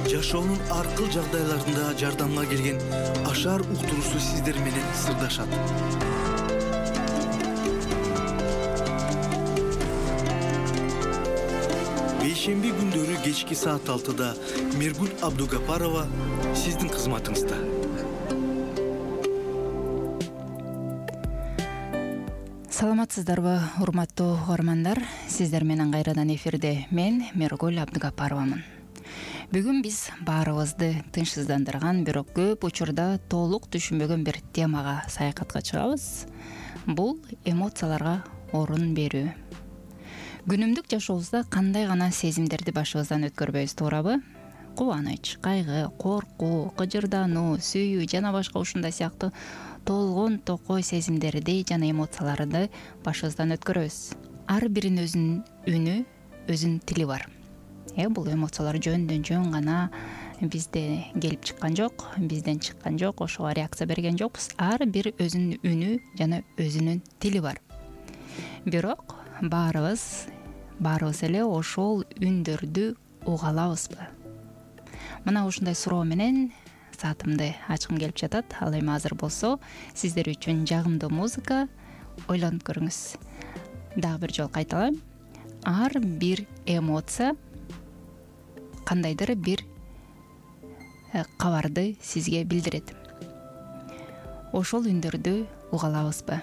Жашоонун ар кыл жагдайларында жардамга келген Ашар уктуруусу сиздер менен сырдашат. Бейшемби күндөрү кечки саат 6-да Миргүл Абдугапарова сиздин кызматыңызда. Саламатсыздарбы, урматтуу угармандар? Сиздер менен кайрадан эфирде мен Миргүл Абдугапаровамын. Бүгүн биз баарыбызды тынчсыздандырган, бирок көп учурда толук түшүнбөгөн бир темага саякатка чыгабыз. Бул эмоцияларга орун берүү. Күнүмдүк жашообузда кандай гана сезимдерди башыбыздан өткөрбөйбүз, туурабы? Кубаныч, кайгы, коркуу, кыжырдануу, сүйүү жана башка ушундай сыяктуу толгон токой сезимдерди жана эмоцияларды башыбыздан өткөрөбүз. Ар биринин өзүнүн үнү, өзүнүн тили бар. Бул эмоциялар жөн гана бизде келип чыккан жок, бизден чыккан жок, ошого реакция берген жокпуз. Ар бир өзүнүн үнү жана өзүнүн тили бар. Бирок баарыбыз эле ошол үндөрдү уга алабызбы? Мына ушундай суроо менен саатымды ачкым келип жатат. Ал эми азыр болсо сиздер үчүн жагымдуу музыка, ойлонуп көрүңүз. Дагы бир жолу кайталайм. Ар бир эмоция кандайдыр бир кабарды сизге билдирет. Ошол үндөрдү уга алабызбы?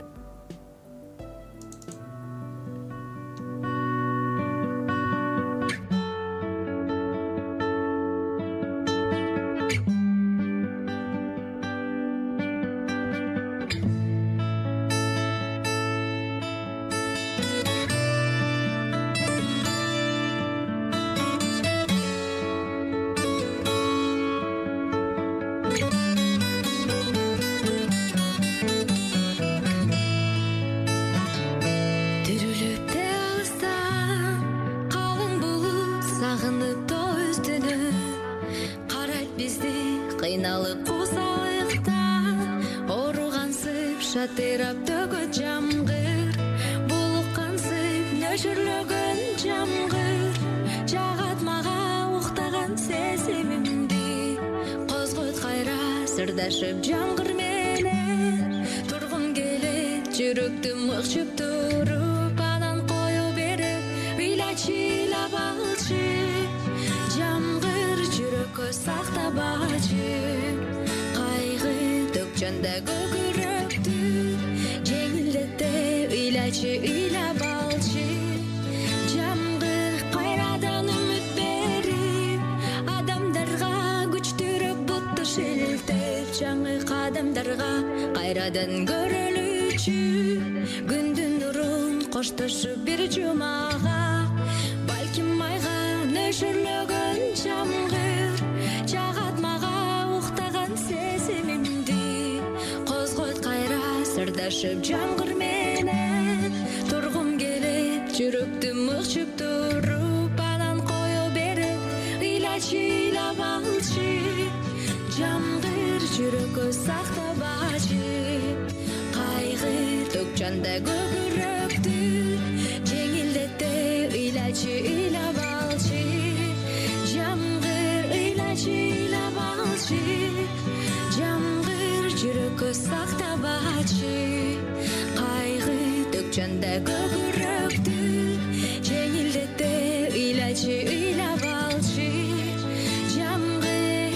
Шатырап төгөт жамгыр, булуккансып нөшүрлөгөн жамгыр, жагат мага уктаган сезимимди, козгойт кайра сырдашып жамгыр менен, тургум келет жүрөктү мыкчып туруп, анан коюп берип ыйлачылап алчы, жамгыр жүрөккө сактабачы, кайгы төкчөндө көгүрөктү, жеңилдетте ыйлачы ыйлап алчы, жамгыр кайрадан үмүт берип, адамдарга күчтүрөк бутту шилтеп, жаңы кадамдарга кайрадан көрөлүчү, күндүн нурун коштошуп бир жумага, балким майга нөшүрлөгөн жамгыр, жагат мага уктаган сезимимди, козгойт кайра сырдашып жамгыр менен, тургум келет жүрөктү мыкчып туруп, анан коюп берип ыйлачылап алчы, жамгыр жүрөккө сактабачы, кайгы төкчөндө көгүрөктү, жеңилдетте ыйлачы ыйлап алчы, жамгыр ыйлачы ыйлап алчы, жамгыр жүрөккө сактабачы, кайгы төкчөндө көгүрөктү, жеңилдетте ыйлачы ыйлап алчы, жамгыр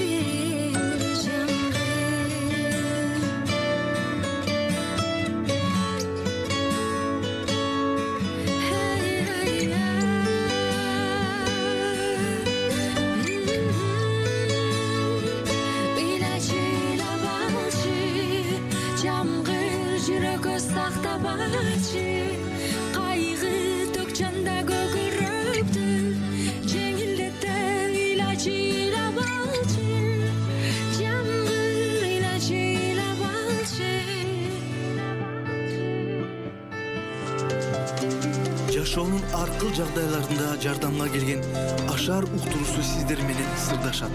сактабачы, кайгы төкчөндө көгүрөктү, жеңилдетте ыйлачы ыйлап алчы, жамгыр ыйлачы ыйлап алчы. Жашоонун ар кыл жагдайларында жардамга келген Ашар уктуруусу сиздер менен сырдашат.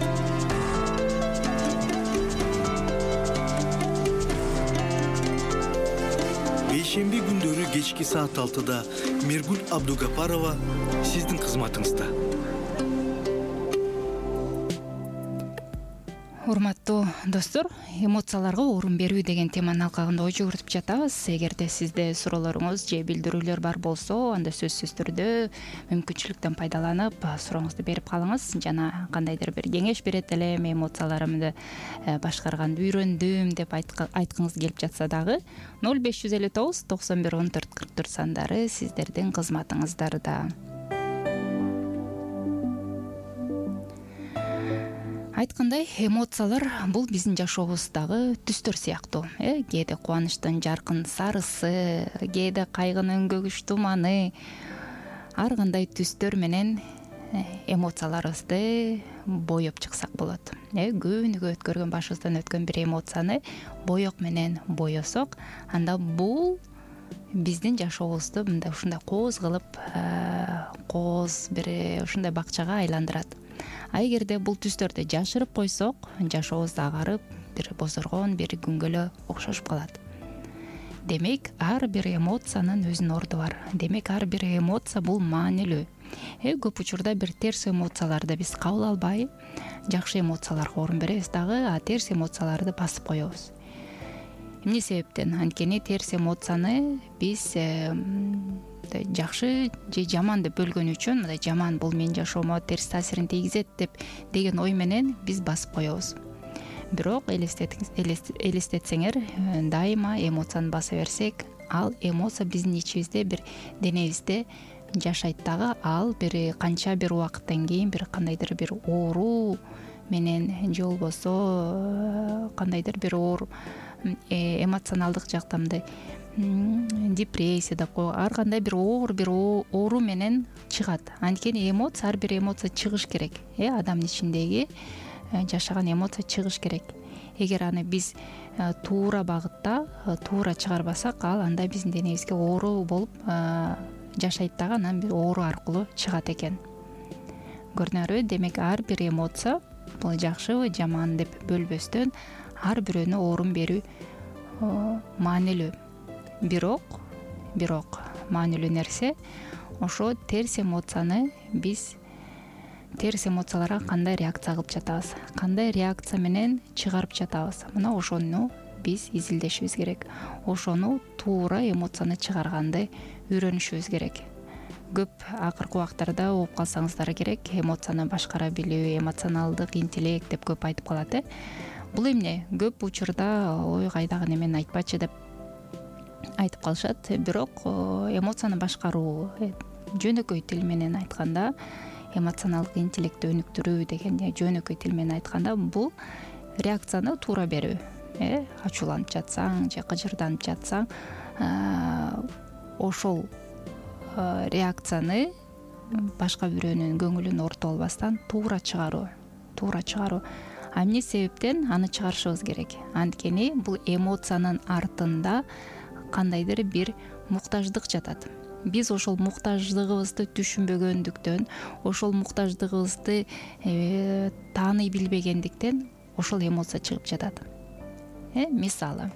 Бейшемби күндөрү кечки саат 6-да Миргүл Абдугапарова сиздин кызматыңызда. Урматтуу достор, эмоцияларга орун берүү деген теманын алкагында ой жүгүртүп жатабыз. Эгерде сизде суроолоруңуз же билдирүүлөр бар болсо, анда сөзсүз түрдө мүмкүнчүлүктөн пайдаланып сурооңузду берип калыңыз. Жана кандайдыр бир кеңеш берет элем, эмоцияларымды башкарганды үйрөндүм деп айткыңыз келип жатса дагы 0559 91 14 44 сандары сиздердин кызматыңыздарда. Айткандай, эмоциялар бул биздин жашообуздагы түстөр сыяктуу. Кээде кубанычтын жаркын сарысы, кээде кайгынын көгүш туманы, ар кандай түстөр менен эмоцияларыбызды боеп чыксак болот. Күнүгө өткөргөн, башыбыздан өткөн бир эмоцияны боек менен боесок, анда бул биздин жашообузду мындай ушундай кооз кылып, кооз бир ушундай бакчага айландырат. А эгерде бул түстөрдү жашырып койсок, жашообуз агарып, бир бозоргон бир күнгө эле окшошуп калат. Демек, ар бир эмоциянын өзүнүн орду бар. Демек, ар бир эмоция бул маанилүү. Көп учурда бир терс эмоцияларды биз кабыл албай, жакшы эмоцияларга орун беребиз дагы, а терс эмоцияларды басып коебуз. Эмне себептен? Анткени терс эмоцияны биз жакшы же жаман деп бөлгөн үчүн, мындай жаман бул менин жашоомо терс таасирин тийгизет деген ой менен биз басып коебуз. Бирок элестетсеңер, дайыма эмоцияны баса берсек, ал эмоция биздин ичибизде, бир денебизде жашайт дагы, ал бир канча бир убакыттан кийин бир кандайдыр бир оору менен же болбосо кандайдыр бир оор эмоционалдык жакта мындай депрессия деп коелу, ар кандай бир оору менен чыгат. Анткени эмоция, ар бир эмоция чыгыш керек. Адамдын ичиндеги жашаган эмоция чыгыш керек. Эгер аны биз туура багытта, туура чыгарбасак, ал анда биздин денебизге оору болуп жашайт дагы, анан бир оору аркылуу чыгат экен. Көрдүңөрбү? Демек, ар бир эмоция бул жакшыбы, жаман деп бөлбөстөн ар бирөөнө орун берүү маанилүү. Бирок маанилүү нерсе ошо терс эмоцияны биз терс эмоцияларга кандай реакция кылып жатабыз, кандай реакция менен чыгарып жатабыз. Мына ошону биз изилдешибиз керек. Ошону туура эмоцияны чыгарганды үйрөнүшүбүз керек. Көп акыркы убактарда угуп калсаңыздар керек, эмоцияны башкара билүү, эмоционалдык интеллект деп көп айтып калат. Бул эмне? Көп учурда ой кайдагы немени айтпачы деп айтып калышат. Бирок эмоцияны башкаруу, жөнөкөй тил менен айтканда, эмоционалдык интеллектти өнүктүрүү деген жөнөкөй тил менен айтканда, бул реакцияны туура берүү. Ачууланып жатсаң же кыжырданып жатсаң, ошол реакцияны башка бирөөнүн көңүлүн орто албастан туура чыгаруу. А эмне себептен аны чыгарышыбыз керек? Анткени бул эмоциянын артында кандайдыр бир муктаждык жатат. Биз ошол муктаждыгыбызды түшүнбөгөндүктөн, ошол муктаждыгыбызды тааный билбегендиктен ошол эмоция чыгып жатат. Мисалы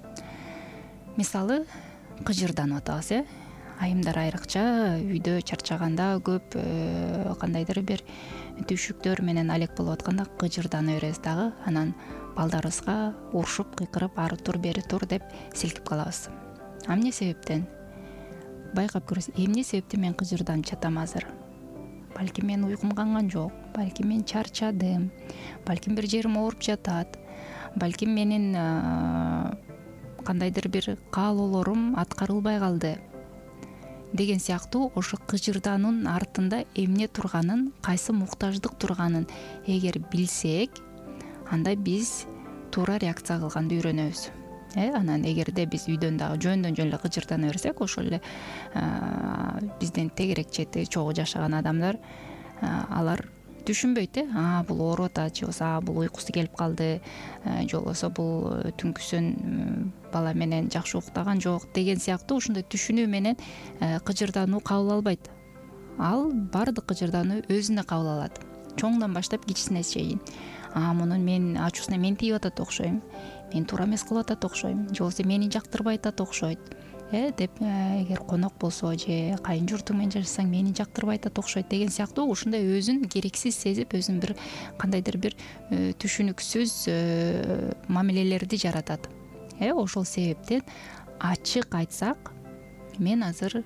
кыжырданып атабыз. Айымдар айрыкча үйдө чарчаганда, көп кандайдыр бир түшүктөр менен алек болуп атканда кыжырдана беребиз дагы, анан балдарыбызга урушуп, кыйкырып, ары тур, бери тур деп силкип калабыз. Эмне себептен? Байкап көрөсүз, эмне себептен мен кыжырданып жатам азыр? Балким мен уйкум канган жок, балким мен чарчадым, балким бир жерим ооруп жатат, балким менин кандайдыр бир каалоолорум аткарылбай калды деген сыяктуу. Ошо кыжырдаанын артында эмне турганын, кайсы муктаждык турганын эгер билсек, анда биз туура реакция кылганды үйрөнөбүз. Анан эгерде биз үйдөн дагы жөндөн жөн эле кыжырдана берсек, ошол эле бизден тегерек чети чогуу жашаган адамдар, алар түшүнбөйт. Бул ооруп атат, же болбосо бул уйкусу келип калды, же болбосо бул түнкүсүн бала менен жакшы уктаган жок деген сыяктуу ушундай түшүнүү менен кыжырдануу кабыл албайт. Ал баардык кыжырдануу өзүнө кабыл алат, чоңдон баштап кичисине чейин. Мунун мен ачуусуна мен тийип атат окшойм, мен туура эмес кылып атат окшойм, же болбосо мени жактырбай атат окшойт. деп эгер конок болсо же кайын журтуң менен жашасаң мени жактырбай атат окшойт деген сыяктуу ушундай өзүн керексиз сезип өзүн бир кандайдыр бир түшүнүксүз мамилелерди жаратат. Ошол себептен ачык айтсак, мен азыр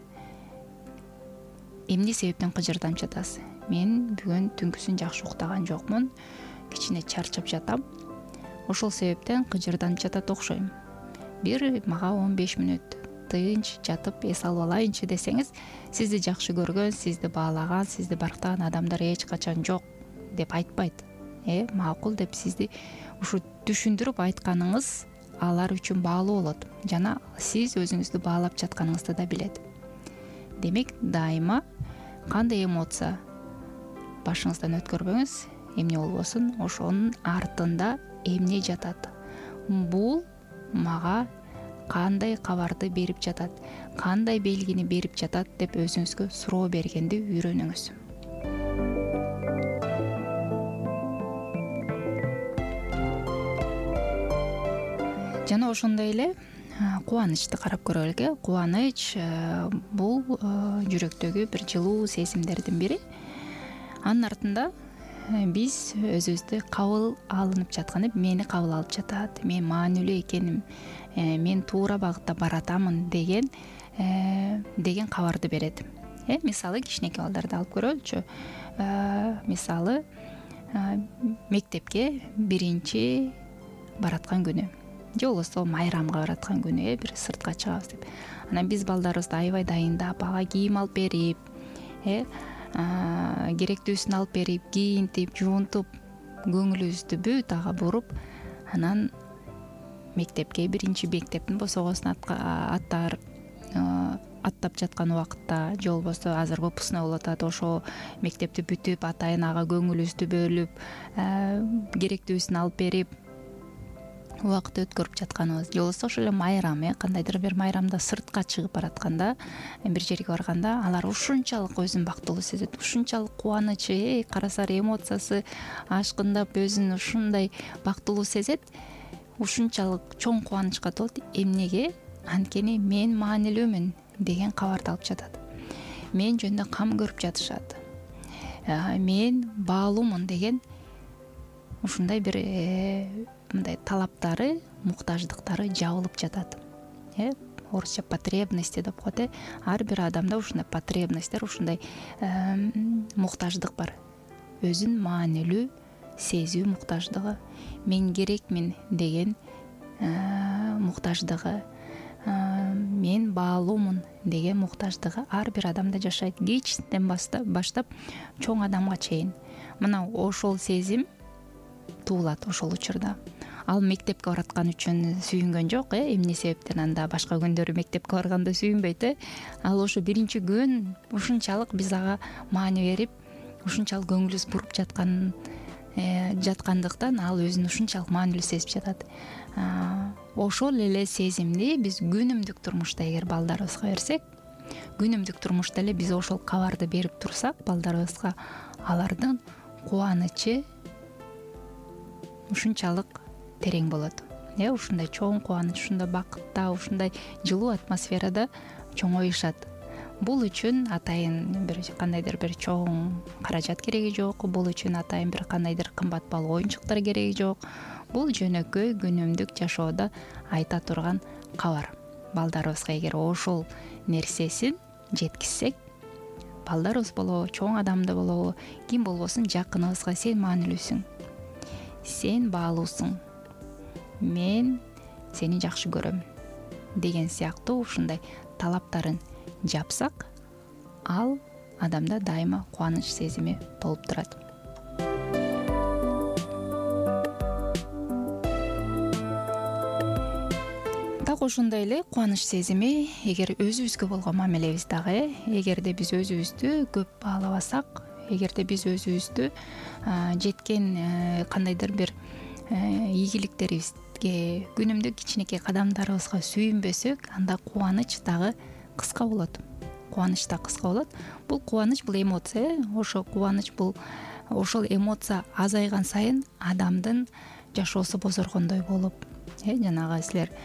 эмне себептен кыжырданып жатасыз? Мен бүгүн түнкүсүн жакшы уктаган жокмун, кичине чарчап жатам. Ошол себептен кыжырданып жатат окшойм. Бир мага 15 мүнөт тынч жатып эс алып алайынчы десеңиз, сизди жакшы көргөн, сизди баалаган, сизди барктаган адамдар эч качан жок деп айтпайт. Макул деп сизди ушу түшүндүрүп айтканыңыз алар үчүн баалуу болот. Жана сиз өзүңүздү баалап жатканыңызды да билет. Демек, дайыма кандай эмоция башыңыздан өткөрбөңүз, эмне болбосун, ошонун артында эмне жатат? Бул мага кандай кабарды берип жатат, кандай белгини берип жатат деп өзүңүзгө суроо бергенди үйрөнүңүз. Жана ошондой эле кубанычты карап көрөлүк. Кубаныч бул жүрөктөгү бир жылуу сезимдердин бири. Анын артында биз өзүбүздү кабыл алынып жатканы, мени кабыл алып жатат, мен маанилүү экеним, мен туура багытта баратамын деген кабарды берет. Мисалы кичинекей балдарды алып көрөлүчү. Мисалы мектепке биринчи бараткан күнү же болбосо майрамга бараткан күнү бир сыртка чыгабыз деп. Анан биз балдарыбызды аябай дайындап, ага кийим алып берип, керектүүсүн алып берип, кийинтип, жуунтуп, көңүлүбүздү бүт ага буруп, анан мектепке биринчи мектептин босогосун аттап жаткан убакытта же болбосо азыр выпускной болуп атат, ошо мектепти бүтүп, атайын ага көңүлүбүздү бөлүп, керектүүсүн алып берип убакыт өткөрүп жатканыбыз, же болбосо ошол эле майрам, кандайдыр бир майрамда сыртка чыгып баратканда, бир жерге барганда, алар ушунчалык өзүн бактылуу сезет, ушунчалык кубанычы, карасар эмоциясы ашкындап, өзүн ушундай бактылуу сезет, ушунчалык чоң кубанычка толот. Эмнеге? Анткени мен маанилүүмүн деген кабарды алып жатат. Мен жөнүндө кам көрүп жатышат. Мен баалуумун деген ушундай бир мындай талаптары, муктаждыктары жабылып жатат. Орусча потребности деп коет. Ар бир адамда ушундай потребностьтер, ушундай муктаждык бар. Өзүн маанилүү сезүү муктаждыгы, мен керекмин деген муктаждыгы, мен баалуумун деген муктаждыгы ар бир адамда жашайт. Кичинен баштап чоң адамга чейин. Мына ошол сезим туулат ошол учурда. Ал мектепке бараткан үчүн сүйүнгөн жок, эмне себептен анда башка күндөрү мектепке барганда сүйүнбөйт. Ал ошо биринчи күн ушунчалык биз ага маани берип, ушунчалык көңүлүбүз буруп жаткандыктан ал өзүн ушунчалык маанилүү сезип жатат. Ошол эле сезимди биз күнүмдүк турмушта эгер балдарыбызга берсек, күнүмдүк турмушта эле биз ошол кабарды берип турсак балдарыбызга, алардын кубанычы ушунчалык терең болот. Ушундай чоң кубаныч, ушундай бакытта, ушундай жылуу атмосферада чоңоюшат. Бул үчүн атайын бир кандайдыр бир чоң каражат кереги жок, бул үчүн атайын бир кандайдыр кымбат баалуу оюнчуктар кереги жок. Бул жөнөкөй күнүмдүк жашоодо айта турган кабар. Балдарыбызга эгер ошол нерсесин жеткизсек, балдарыбыз болобу, чоң адамды болобу, ким болбосун жакыныбызга сен маанилүүсүң, сен баалуусуң, мен сени жакшы көрөм деген сыяктуу ушундай талаптарын жапсак, ал адамда дайыма кубаныч сезими толуп турат. Так ошондой эле кубаныч сезими эгер өзүбүзгө болгон мамилебиз дагы, эгерде биз өзүбүздү көп баалабасак, эгерде биз өзүбүздү жеткен кандайдыр бир ийгиликтерибизге, күнүмдүк кичинекей кадамдарыбызга сүйүнбөсөк, анда кубаныч дагы кыска болот. Кубаныч да кыска болот. Бул кубаныч, бул эмоция, ошо кубаныч бул ошол эмоция азайган сайын адамдын жашоосу бозоргондой болуп, жанагы силер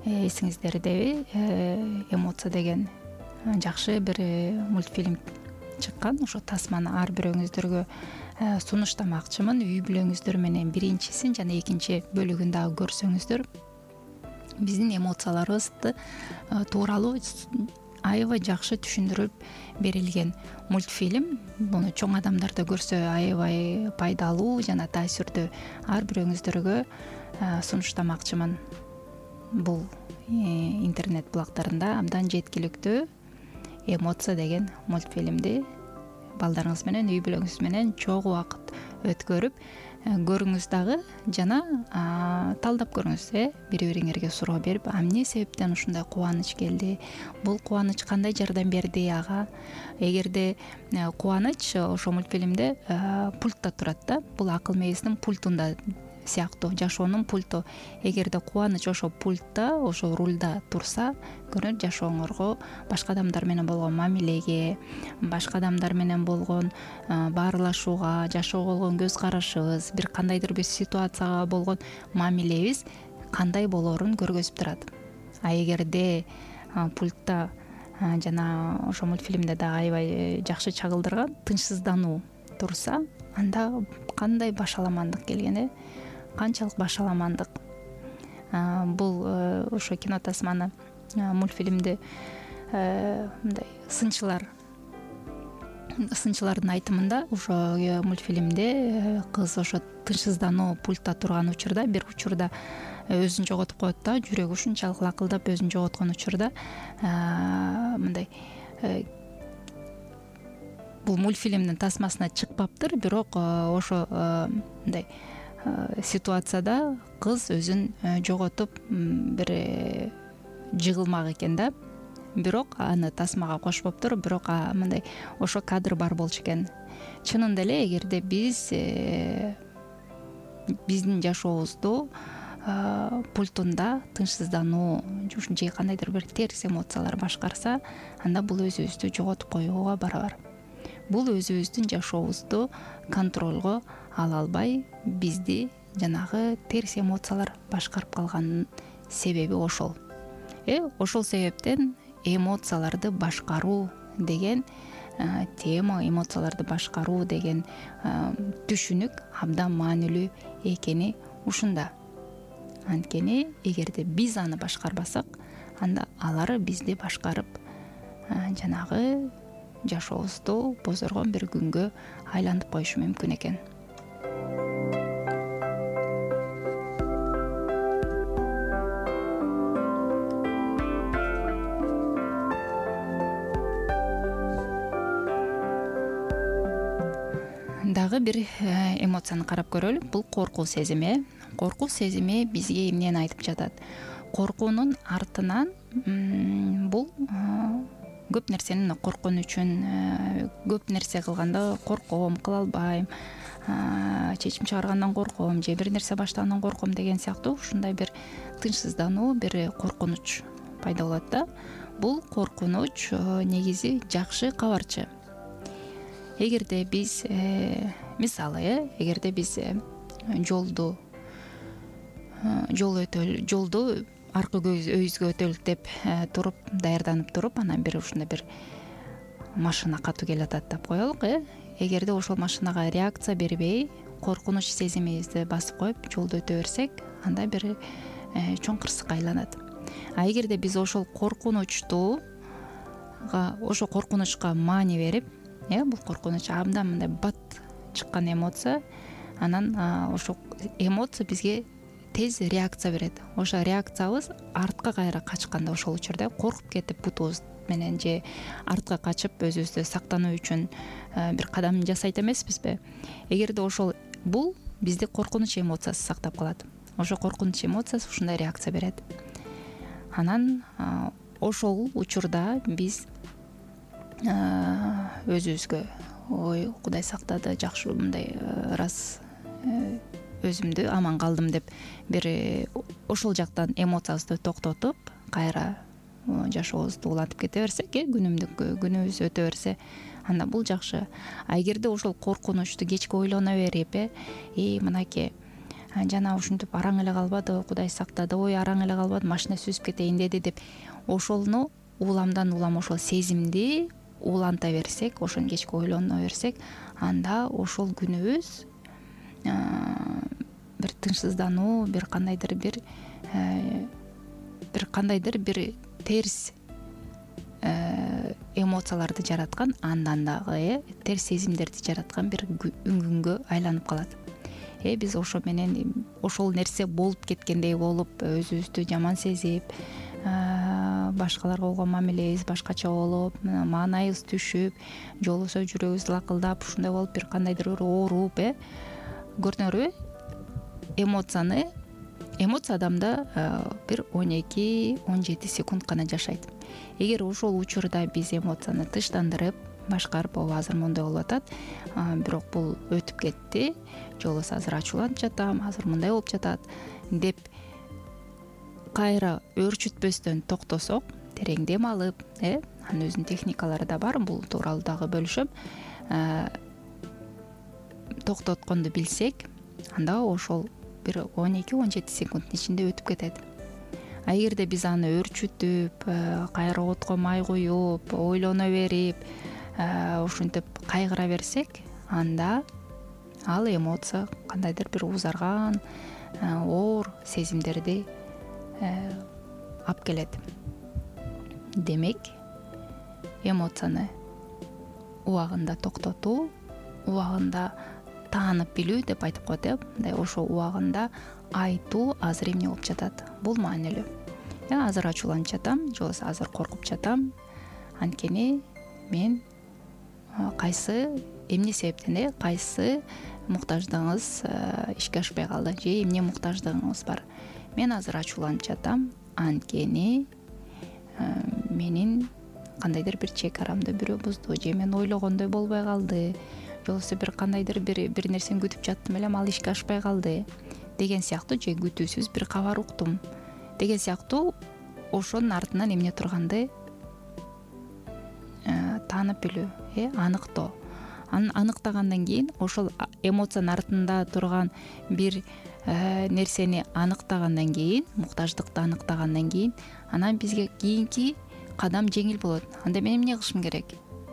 эсиңиздердеби, эмоция деген жакшы бир мультфильм чыккан. Ошо тасманы ар бирөөңүздөргө сунуштамакчымын. Үй бүлөңүздөр менен биринчисин жана экинчи бөлүгүн дагы көрсөңүздөр, биздин эмоцияларыбызды тууралуу аябай жакшы түшүндүрүп берилген мультфильм. Буну чоң адамдар да көрсө аябай пайдалуу жана таасирдүү. Ар бирөөңүздөргө сунуштамакчымын. Бул интернет булактарында абдан жеткиликтүү эмоция деген мультфильмди балдарыңыз менен, үй бүлөңүз менен чогуу убакыт өткөрүп көрүңүз дагы жана талдап көрүңүз. Бири бириңерге суроо берип, эмне себептен ушундай кубаныч келди, бул кубаныч кандай жардам берди ага. Эгерде кубаныч ошо мультфильмде пультта турат да, бул акыл мээбиздин пультунда сыяктуу, жашоонун пульту. Эгерде кубаныч ошо пультта, ошо рульда турса, көрүнөт жашооңорго, башка адамдар менен болгон мамилеге, башка адамдар менен болгон баарлашууга, жашоого болгон көз карашыбыз, бир кандайдыр бир ситуацияга болгон мамилебиз кандай болоорун көргөзүп турат. А эгерде пультта жана ошо мультфильмде да аябай жакшы чагылдырган тынчсыздануу турса, анда кандай башаламандык келген, канчалык башаламандык. Бул ошо кино тасманы мультфильмди мындай сынчылардын айтымында, ошо мультфильмде кыз ошо тынчсыздануу пультта турган учурда, бир учурда өзүн жоготуп коет да, жүрөгү ушунчалык лакылдап өзүн жоготкон учурда мындай бул мультфильмдин тасмасына чыкпаптыр, бирок ошо мындай ситуацияда кыз өзүн жоготуп бир жыгылмак экен да, бирок аны тасмага кошпоптур, бирок мындай ошо кадр бар болчу экен. Чынында эле эгерде биздин жашообузду пультунда тынчсыздануу же кандайдыр бир терс эмоциялар башкарса, анда бул өзүбүздү жоготуп коюуга барабар. Бул өзүбүздүн жашообузду контролго ала албай, бизди жанагы терс эмоциялар башкарып калганын себеби ошол. Ошол себептен эмоцияларды башкаруу деген тема, эмоцияларды башкаруу деген түшүнүк абдан маанилүү экени ушунда. Анткени эгерде биз аны башкарбасак, анда алар бизди башкарып жанагы жашообузду бозоргон бир күнгө айлантып коюшу мүмкүн экен. Дагы бир эмоцияны карап көрөлү. Бул коркуу сезими. Коркуу сезими бизге эмнени айтып жатат? Коркуунун артынан бул көп нерсени корккон үчүн, көп нерсе кылганда корком, кыла албайм, чечим чыгаргандан корком, же бир нерсе баштагандан корком деген сыяктуу ушундай бир тынчсыздануу, бир коркунуч пайда болот да. Бул коркунуч негизи жакшы кабарчы. Эгерде биз мисалы, эгерде биз жолду аркы өйүзгө өтөлүк деп туруп, даярданып туруп, анан бир ушундай бир машина катуу келатат деп коелук. Эгерде ошол машинага реакция бербей, коркунуч сезимибизди басып коюп, жолду өтө берсек, анда бир чоң кырсыкка айланат. А эгерде биз ошол коркунучка маани берип, бул коркунуч абдан мындай бат чыккан эмоция, анан ошол эмоция бизге тез реакция берет. Ошо реакциябыз артка кайра качканда, ошол учурда коркуп кетип бутубуз менен же артка качып өзүбүздү сактануу үчүн бир кадам жасайт эмеспизби? Эгерде ошол бул бизди коркунуч эмоциясы сактап калат. Ошо коркунуч эмоциясы ушундай реакция берет. Анан ошол учурда биз өзүбүзгө ой, Кудай сактады, жакшы, мындай раз өзүмдү аман калдым деп бир ошол жактан эмоциябызды токтотуп, кайра жашообузду улантып кете берсек, күнүбүз өтө берсе, анда бул жакшы. А эгерде ошол коркунучту кечке ойлоно берип, мынакей жана ушинтип араң эле калбады, Кудай сактады, ой араң эле калбады, машина сүзүп кетейин деди деп ошону уламдан улам ошол сезимди уланта берсек, ошону кечке ойлоно берсек, анда ошол күнүбүз бир тынчсыздануу, бир кандайдыр бир терс эмоцияларды жараткан, андан дагы терс сезимдерди жараткан бир күнгө айланып калат. Биз ошо менен ошол нерсе болуп кеткендей болуп, өзүбүздү жаман сезип, башкаларга болгон мамилебиз башкача болуп, маанайыбыз түшүп, же болбосо жүрөгүбүз лакылдап, ушундай болуп бир кандайдыр бир ооруп, көрдүңөрбү? Эмоция адамда бир 12-17 секунд гана жашайт. Эгер ошол учурда биз эмоцияны тыштандырып, башкарып, азыр мондай болуп атат, бирок бул өтүп кетти, же болбосо азыр ачууланып жатам, азыр мындай болуп жатат деп кайра өөрчүтпөстөн токтосок, терең дем алып, анын өзүнүн техникалары да бар, бул тууралуу дагы бөлүшөм. Токтотконду билсек, анда ошол бир 12-17 секундтун ичинде өтүп кетет. Эгерде биз аны өөрчүтүп, кайра отко май куюп, ойлоно берип, ушинтип кайгыра берсек, анда ал эмоция кандайдыр бир узарган, оор сезимдерди алып келет. Демек, эмоцияны убагында токтотуу, убагында таанып билүү деп айтып коет, мындай ошол убагында айтуу азыр эмне болуп жатат, бул маанилүү. Азыр ачууланып жатам, же болбосо азыр коркуп жатам, анткени мен эмне себептен, кайсы муктаждыгыңыз ишке ашпай калды, же эмне муктаждыгыңыз бар. Мен азыр ачууланып жатам, анткени менин кандайдыр бир чек арамды бирөө бузду, же мен ойлогондой болбой калды, же болбосо бир кандайдыр бир нерсени күтүп жаттым элем, ал ишке ашпай калды деген сыяктуу, же күтүүсүз бир кабар уктум деген сыяктуу, ошонун артынан эмне турганды таанып билүү, аныктоо. Анын аныктагандан кийин, ошол эмоциянын артында турган бир нерсени аныктагандан кийин, муктаждыкты аныктагандан кийин, анан бизге кийинки кадам жеңил болот. Анда мен эмне кылышым керек?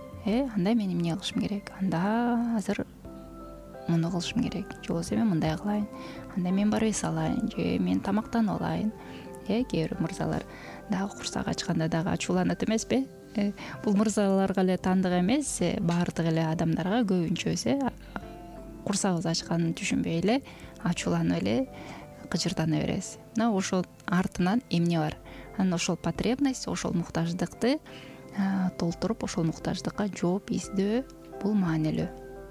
Анда азыр муну кылышым керек, же болбосо мен мындай кылайын, анда мен барып эс алайын, же мен тамактанып алайын. Кээ бир мырзалар дагы курсак ачканда дагы ачууланат эмеспи? Бул мырзаларга эле таандык эмес, баардык эле адамдарга көбүнчөсү курсагыбыз ачканын түшүнбөй эле ачууланып эле кыжырдана беребиз. Мына ошол артынан эмне бар? Анан ошол потребность, ошол муктаждыкты толтуруп, ошол муктаждыкка жооп издөө бул маанилүү.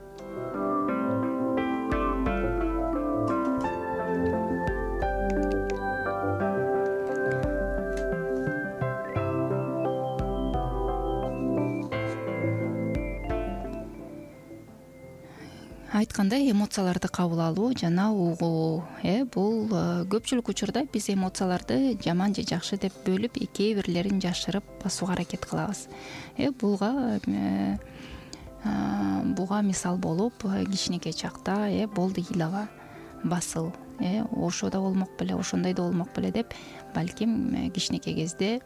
Айткандай, эмоцияларды кабыл алуу жана угуу, бул көпчүлүк учурда биз эмоцияларды жаман же жакшы деп бөлүп, кээ бирлерин жашырып басууга аракет кылабыз. Буга мисал болуп, кичинекей чакта болду ыйлаба, басыл, ошо да болмок беле, ошондой да болмок беле деп, балким кичинекей кезде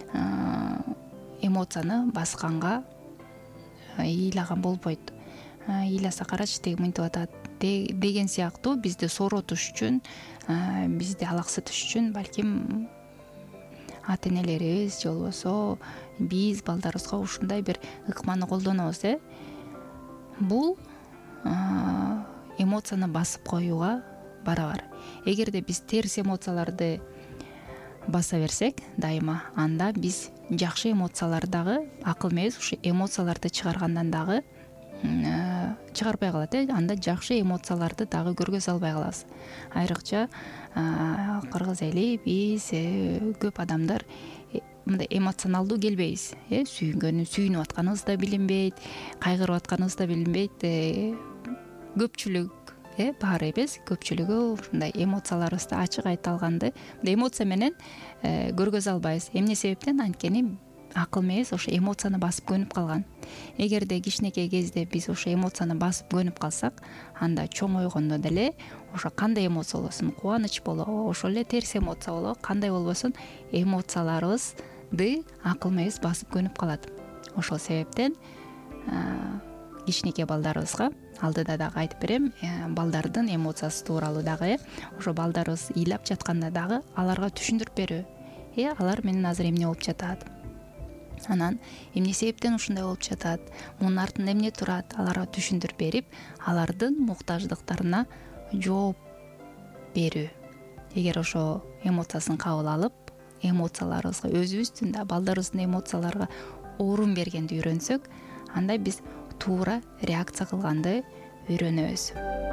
эмоцияны басканга ыйлаган болбойт. Ыйласа карачы, теги мынтип атат деген сыяктуу бизди сооротуш үчүн, бизди алаксытыш үчүн балким ата энелерибиз же болбосо биз балдарыбызга ушундай бир ыкманы колдонобуз. Бул эмоцияны басып коюуга барабар. Эгерде биз терс эмоцияларды баса берсек, дайыма, анда биз жакшы эмоцияларды дагы, акыл мээбиз ушу эмоцияларды чыгаргандан дагы чыгарбай калат. Анда жакшы эмоцияларды дагы көргө салбай калабыз. Айрыкча кыргыз эли, биз көп адамдар мындай эмоционалдуу келбейбиз. Сүйүнүп атканыбыз да билинбейт, кайгырып атканыбыз да билинбейт. Көпчүлүк баары эмес, көпчүлүгү ушундай эмоцияларыбызды ачык айта алганды эмоция менен көргөзө албайбыз. Эмне себептен? Анткени акыл мээбиз ошо эмоцияны басып көнүп калган. Эгерде кичинекей кезде биз ошо эмоцияны басып көнүп калсак, анда чоңойгондо деле ошо кандай эмоция болбосун, кубаныч болобу, ошол эле терс эмоция болобу, кандай болбосун эмоцияларыбызды акыл мээбиз басып көнүп калат. Ошол себептен кичинекей балдарыбызга алдыда дагы айтып берем, балдардын эмоциясы тууралуу дагы, ошо балдарыбыз ыйлап жатканда дагы аларга түшүндүрүп берүү. Алар менен азыр эмне болуп жатат, анан эмне себептен ушундай болуп жатат, мунун артында эмне турат, аларга түшүндүрүп берип, алардын муктаждыктарына жооп берүү. Эгер ошо эмоциясын кабыл алып, эмоцияларыбызга өзүбүздүн да балдарыбыздын эмоцияларга орун бергенди үйрөнсөк, анда биз туура реакция кылганды үйрөнөбүз.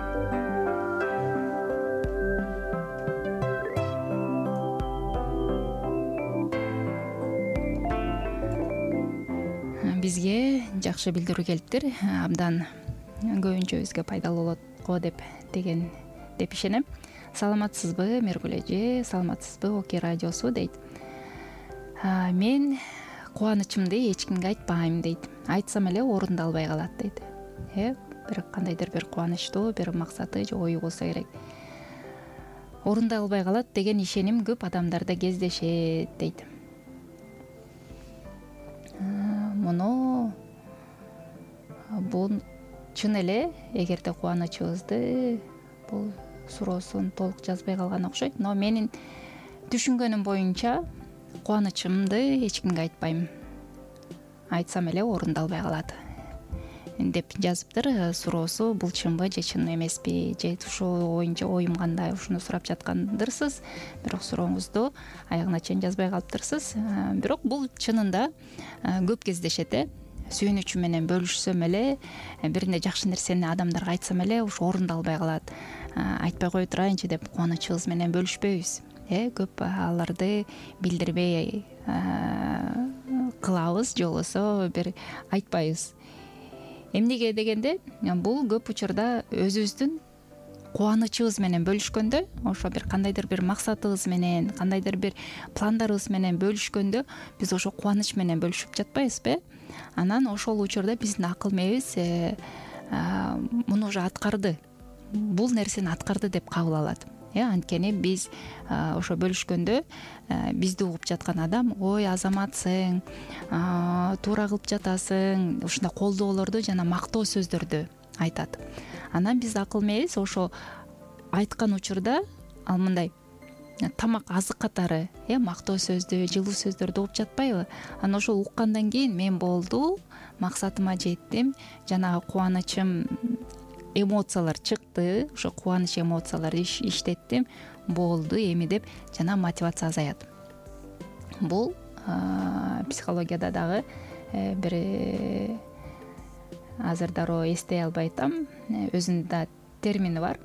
Бизге жакшы билдирүү келиптир. Абдан көбүнчөбүзгө пайдалуу болот го деп ишенем. Саламатсызбы, Мергүл эже? Саламатсызбы, Оки радиосу дейт. Мен кубанычымды эч кимге айтпайм дейт. Айтсам эле орундалбай калат дейт. Бир кандайдыр бир кубанычтуу бир максаты же ою болсо керек. Орундалбай калат деген ишеним көп адамдарда кездешет дейт. Муну бул чын эле, эгерде кубанычыбызды бул суроосун толук жазбай калган окшойт, но менин түшүнгөнүм боюнча кубанычымды эч кимге айтпайм. Айтсам эле орундалбай калат деп жазыптыр. Суроосу бул чынбы же чын эмеспи, же ушул боюнча оюм кандай, ушуну сурап жаткандырсыз. Бирок сурооңузду аягына чейин жазбай калыптырсыз. Бирок бул чынында көп кездешет. Сүйүнүчү менен бөлүшсөм эле, биринде жакшы нерсени адамдарга айтсам эле ушу орундалбай калат. Айтпай кое турайынчы деп кубанычыбыз менен бөлүшпөйбүз. Көп аларды билдирбей кылабыз, же болбосо бир айтпайбыз. Эмнеге дегенде, бул көп учурда өзүбүздүн кубанычыбыз менен бөлүшкөндө, ошо бир кандайдыр бир максатыбыз менен, кандайдыр бир пландарыбыз менен бөлүшкөндө, биз ошо кубаныч менен бөлүшүп жатпайбызбы? Анан ошол учурда биздин акыл мээбиз муну уже аткарды, бул нерсени аткарды деп кабыл алат. Анткени биз ошо бөлүшкөндө бизди угуп жаткан адам, ой азаматсың, туура кылып жатасың, ушундай колдоолорду жана мактоо сөздөрдү айтат. Анан биз акыл мээбиз ошо айткан учурда ал мындай тамак азык катары мактоо сөздү, жылуу сөздөрдү угуп жатпайбы? Анан ошол уккандан кийин мен болду, максатыма жеттим, жанагы кубанычым, эмоциялар чыкты, ошо кубаныч эмоцияларды иштеттим, болду эми деп жана мотивация азаят. Бул психологияда дагы бир азыр дароо эстей албай атам, өзүнүн да термини бар.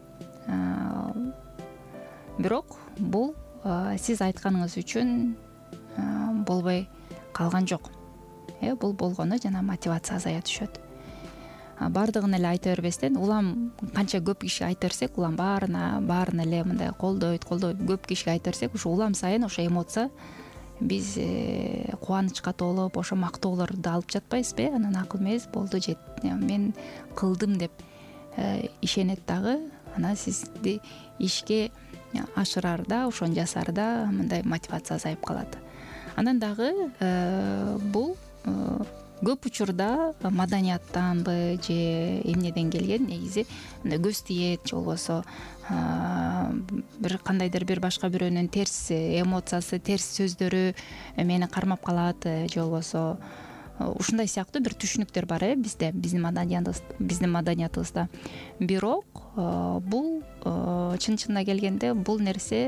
Бирок бул сиз айтканыңыз үчүн болбой калган жок. Бул болгону жана мотивация азая түшөт. Бардыгын эле айта бербестен, улам канча көп кишиге айта берсек, улам баарына эле мындай колдойт, көп кишиге айта берсек, ошо улам сайын ошо эмоция биз кубанычка толуп, ошо мактоолорду алып жатпайбызбы? Анан акыл мээбиз болду, жет, мен кылдым деп ишенет дагы, анан сизди ишке ашыраарда, ошону жасаарда мындай мотивация азайып калат. Анан дагы бул көп учурда маданияттанбы же эмнеден келген, негизи мындай көз тиет, же болбосо бир кандайдыр бир башка бирөөнүн терс эмоциясы, терс сөздөрү мени кармап калат, же болбосо ушундай сыяктуу бир түшүнүктөр бар бизде, биздин маданиятыбызда. Бирок бул чын-чынына келгенде бул нерсе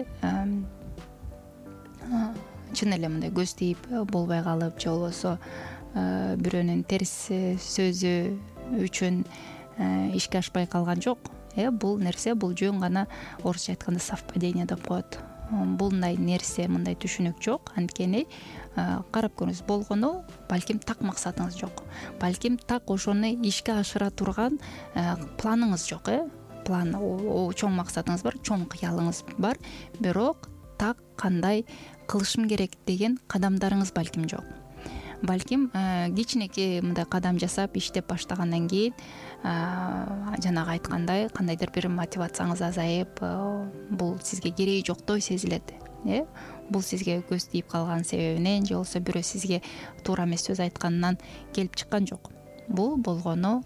чын эле мындай көз тийип болбой калып, же болбосо бирөөнүн терс сөзү үчүн ишке ашпай калган жок. Бул нерсе, бул жөн гана орусча айтканда совпадение деп коет. Булдай нерсе, мындай түшүнүк жок. Анткени карап көрүңүз, болгону балким так максатыңыз жок, балким так ошону ишке ашыра турган планыңыз жок. План, чоң максатыңыз бар, чоң кыялыңыз бар, бирок так кандай кылышым керек деген кадамдарыңыз балким жок. балким кичинекей мындай кадам жасап иштеп баштагандан кийин жанагы айткандай кандайдыр бир мотивацияңыз азайып бул сизге кереги жоктой сезилет. Бул сизге көз тийип калган себебинен же болбосо бирөө сизге туура эмес сөз айтканынан келип чыккан жок. Бул болгону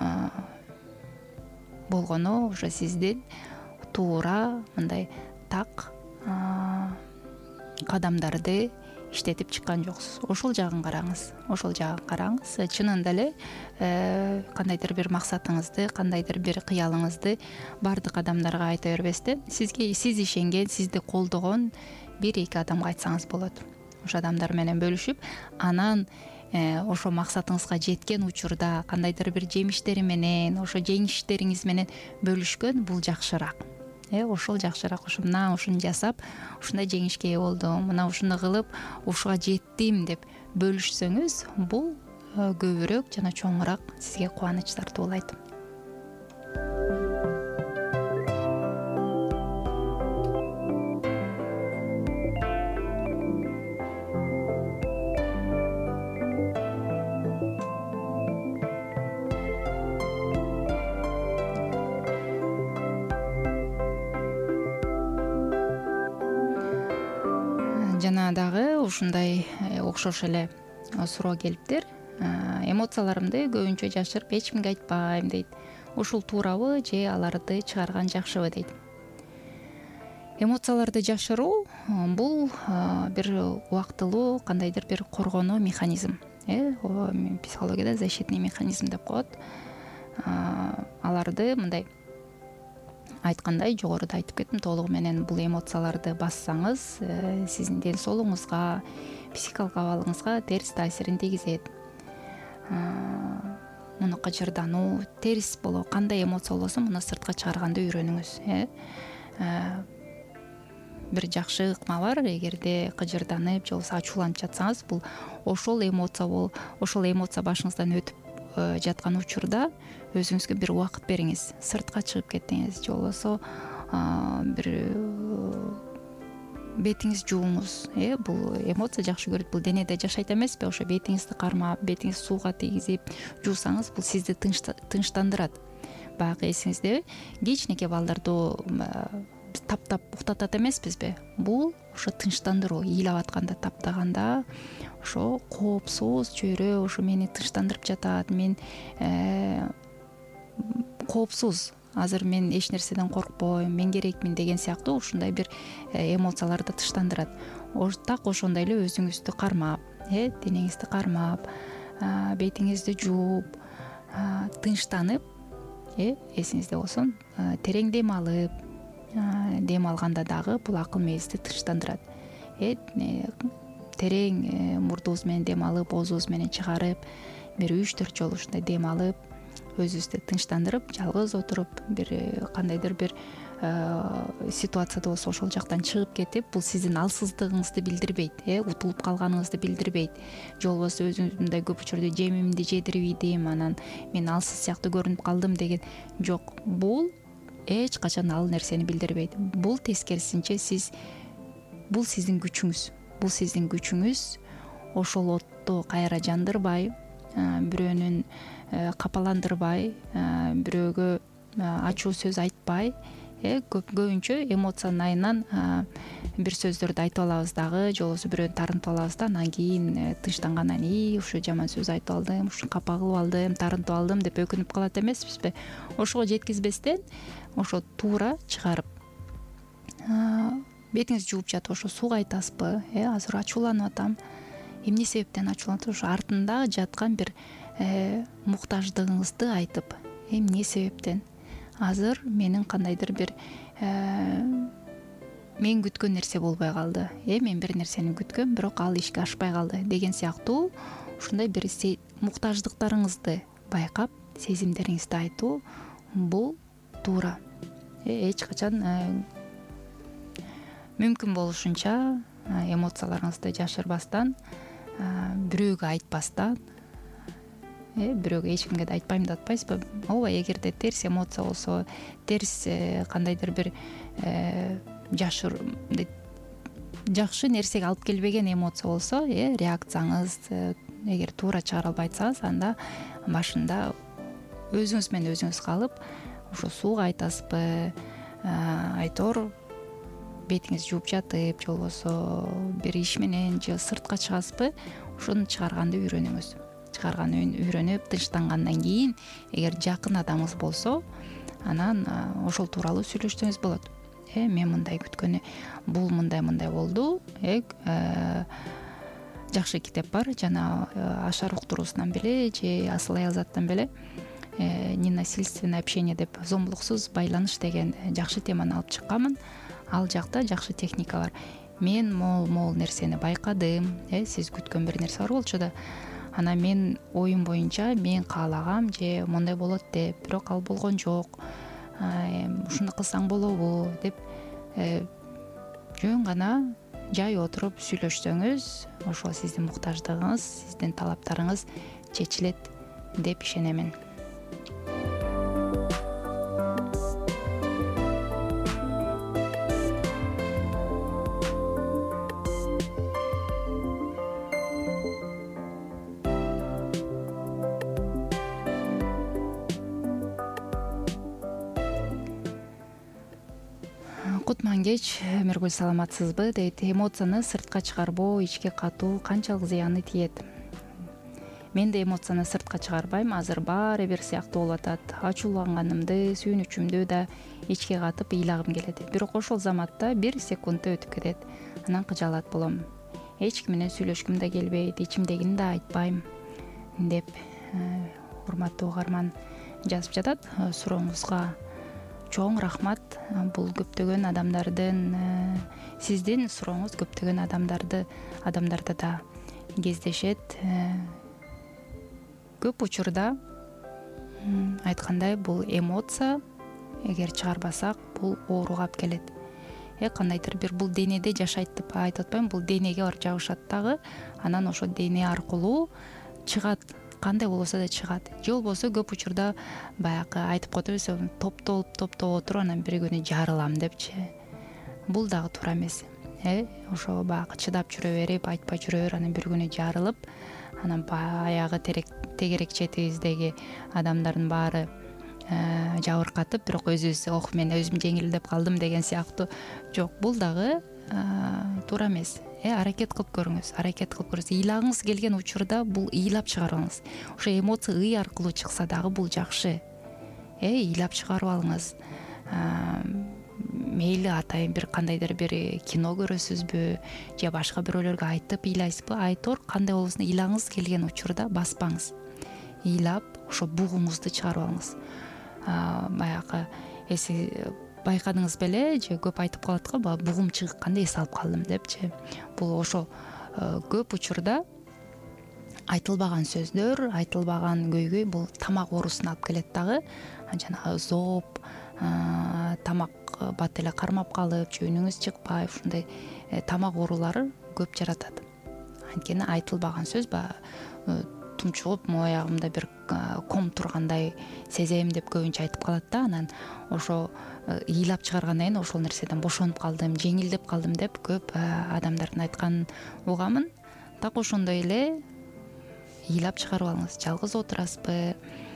ошо сиздин туура мындай так кадамдарды иштетип чыккан жоксуз. Ошол жагын караңыз. Чынында эле кандайдыр бир максатыңызды, кандайдыр бир кыялыңызды бардык адамдарга айта бербестен, сиз ишенген, сизди колдогон 1-2 адамга айтсаңыз болот. Ошо адамдар менен бөлүшүп, анан ошо максатыңызга жеткен учурда кандайдыр бир жемиштери менен, ошо жеңиштериңиз менен бөлүшкөн бул жакшыраак. Ошол жакшыраак. Мына ушуну жасап, ушундай жеңишке ээ болдум, мына ушуну кылып, ушуга жеттим деп бөлүшсөңүз, бул көбүрөөк жана чоңураак сизге кубаныч тартуулайт. Жана дагы ушундай окшош эле суроо келиптир. Эмоцияларымды көбүнчө жашырып эч кимге айтпайм дейт. Ушул туурабы же аларды чыгарган жакшыбы дейт. Эмоцияларды жашыруу бул бир убактылуу кандайдыр бир коргонуу механизм. Психологияда защитный механизм деп коет. Аларды мындай айткандай, жогоруда айтып кеттим, толугу менен бул эмоцияларды бассаңыз, сиздин ден соолугуңузга, психикалык абалыңызга терс таасирин тийгизет. Муну кыжырдануу, терс боло, кандай эмоция болсо муну сыртка чыгарганды үйрөнүңүз. Бир жакшы ыкма бар, эгерде кыжырданып же болбосо ачууланып жатсаңыз, бул ошол эмоция башыңыздан өтүп жаткан учурда өзүңүзгө бир убакыт бериңиз, сыртка чыгып кетиңиз, же болбосо бир бетиңизди жууңуз. Бул эмоция жакшы көрөт, бул денеде жашайт эмеспи? Ошо бетиңизди кармап, бетиңизди сууга тийгизип жуусаңыз, бул сизди тынчтандырат. Баягы эсиңиздеби, кичинекей балдарды таптап уктатат эмеспизби? Бул ошо тынчтандыруу, ыйлап атканда, таптаганда ошо коопсуз чөйрө ошо мени тынчтандырып жатат, мен коопсуз, азыр мен эч нерседен коркпойм, мен керекмин деген сыяктуу ушундай бир эмоцияларды тынчтандырат. Так ошондой эле өзүңүздү кармап, денеңизди кармап, бетиңизди жууп, тынчтанып, эсиңизде болсун, терең дем алып, дем алганда дагы бул акыл мээзди тынчтандырат. Терең мурдубуз менен дем алып, оозубуз менен чыгарып, бир 3-4 жолу ушундай дем алып, өзүбүздү тынчтандырып, жалгыз отуруп, бир кандайдыр бир ситуацияда болсо ошол жактан чыгып кетип, бул сиздин алсыздыгыңызды билдирбейт, утулуп калганыңызды билдирбейт. Же болбосо өзүңүз мындай көп учурда жемимди жедирбейдим, анан мен алсыз сыяктуу көрүнүп калдым деген жок. Бул эч качан ал нерсени билдирбейт. Бул тескерисинче бул сиздин күчүңүз. Бул сиздин күчүңүз ошол отту кайра жандырбай, бирөөнүн капаландырбай, бирөөгө ачуу сөз айтпай, көбүнчө эмоциянын айынан бир сөздөрдү айтып алабыз дагы, же болбосо бирөөнү тарынтып алабыз да, анан кийин тынчтангандан ушу жаман сөз айтып алдым, ушуну капа кылып алдым, тарынтып алдым деп өкүнүп калат эмеспизби? Ошого жеткизбестен, ошо туура чыгарып, бетиңизди жууп жатып ошо сууга айтасызбы? Азыр ачууланып атам. Эмне себептен ачууланып атам? Ошо артында жаткан бир муктаждыгыңызды айтып, эмне себептен? Азыр менин кандайдыр бир мен күткөн нерсе болбой калды. Мен бир нерсени күткөм, бирок ал ишке ашпай калды деген сыяктуу ушундай бир муктаждыктарыңызды байкап, сезимдериңизди айтуу, бул туура. Эч качан мүмкүн болушунча эмоцияларыңызды жашырбастан, бирөөгө айтпастан, бирөөгө эч кимге да айтпайм деп атпайсызбы? Ооба, эгерде терс эмоция болсо, терс кандайдыр бир жакшы нерсеге алып келбеген эмоция болсо, реакцияңыз, эгер туура чыгара албай атсаңыз, анда башында өзүңүз менен өзүңүз калып, ошо сууга айтасызбы, айтор бетиңиз жууп жатып, же болбосо бир иш менен же сыртка чыгасызбы, ошону чыгарганды үйрөнүңүз. Чыгарганды үйрөнүп тынчтангандан кийин, эгер жакын адамыңыз болсо, анан ошол тууралуу сүйлөшсөңүз болот. Мен мындай күткөнү, бул мындай болду. Жакшы китеп бар, жана Ашар уктуруусунан беле же Асыл Аялзаттан беле ненасильственное общение деп, зомбулуксуз байланыш деген жакшы теманы алып чыкканмын. Ал жакта жакшы техника бар. Мен могул нерсени байкадым, сиз күткөн бир нерсе бар болчу да, анан мен оюм боюнча мен каалагам же мондай болот деп, бирок ал болгон жок. Ушуну кылсаң болобу деп жөн гана жай отуруп сүйлөшсөңүз, ошол сиздин муктаждыгыңыз, сиздин талаптарыңыз чечилет деп ишенемин. Кутман кеч, Миргүл, саламатсызбы дейт. Эмоцияны сыртка чыгарбоо, ичке катуу канчалык зыяны тиет? Мен да эмоцияны сыртка чыгарбайм, азыр баары бир сыяктуу болуп атат. Ачууланганымды, сүйүнүчүмдү да ичке катып ыйлагым келет. Бирок ошол заматта бир секундта өтүп кетет. Анан кыжаалат болом. Эч ким менен сүйлөшкүм да келбейт, ичимдегини да айтпайм деп урматтуу угарман жазып жатат. Сурооңузга чоң рахмат. Бул көптөгөн адамдардын, сиздин сурооңуз көптөгөн адамдарда да кездешет. Көп учурда айткандай, бул эмоция эгер чыгарбасак, бул ооруга алып келет. Кандайдыр бир бул денеде жашайт деп айтып атпайм, бул денеге барып жабышат дагы, анан ошо дене аркылуу чыгат. Кандай болсо да чыгат. Же болбосо көп учурда баягы айтып коебуз, топтоп отуруп анан бир күнү жарылам депчи. Бул дагы туура эмес. Ошо баягы чыдап жүрө берип, айтпай жүрө берип, анан бир күнү жарылып, анан баягы тегерек четибиздеги адамдардын баары жабыркатып, бирок өзүбүз мен өзүм жеңилдеп калдым деген сыяктуу. Жок, бул дагы туура эмес. Аракет кылып көрүңүз. Ыйлагыңыз келген учурда бул ыйлап чыгарыңыз. Ошо эмоция ый аркылуу чыкса дагы бул жакшы. Ыйлап чыгарып алыңыз. Мейли атайын бир кандайдыр бир кино көрөсүзбү же башка бирөөлөргө айтып ыйлайсызбы, айтор кандай болбосун ыйлагыңыз келген учурда баспаңыз. Ыйлап ошо бугуңузду чыгарып алыңыз. Баягы байкадыңыз беле, же көп айтып калат го, бугум чыгыкканда эс алып калдым депчи. Бул ошо көп учурда айтылбаган сөздөр, айтылбаган көйгөй бул тамак оорусуна алып келет дагы. Жанагы зооп, тамак бат эле кармап калып, жөөнүңүз чыкпай, ушундай тамак оорулары көп жаратат. Анткени айтылбаган сөз тумчугуп, моягымда бир ком тургандай сезем деп көбүнчө айтып калат да, анан ошо ыйлап чыгаргандан кийин ошол нерседен бошонуп калдым, жеңилдеп калдым деп көп адамдардын айтканын угамын. Так ошондой эле ыйлап чыгарып алыңыз. Жалгыз отурасызбы